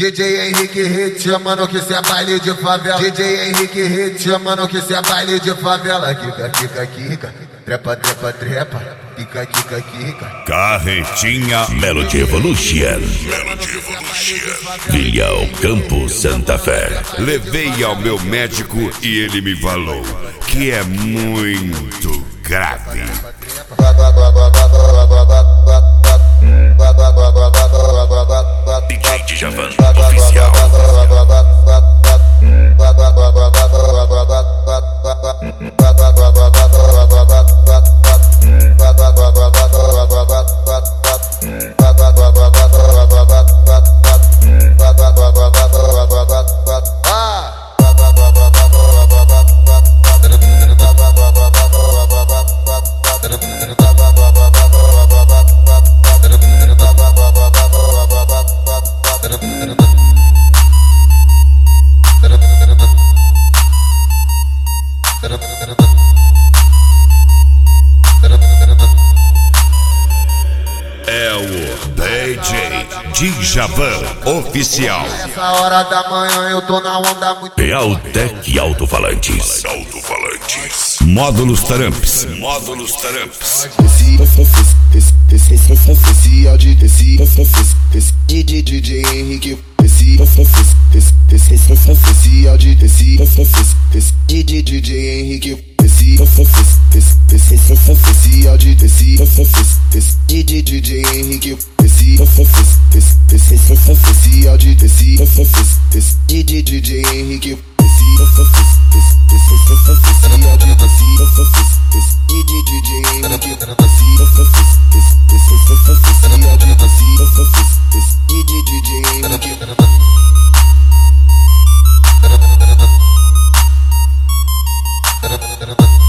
DJ Henrique Hit, mano, que cê é baile de favela. DJ Henrique Hit, mano, que cê é baile de favela. Kika, kika, kika, trepa, trepa, trepa. Kika, kika, kika. Carretinha Melody Evolution. Vilhão, Campos, Santa Fé. Levei ao meu médico e ele me falou que é muito grave. DJ Djavan oficial. É o DJ Djavan oficial. Essa hora da manhã eu tô na onda muito. Realtek Alto-Falantes. Módulos Taramps. DJ Henrique, oficial de DJ Henrique, oficial de DJ Henrique, oficial de DJ Henrique, DJ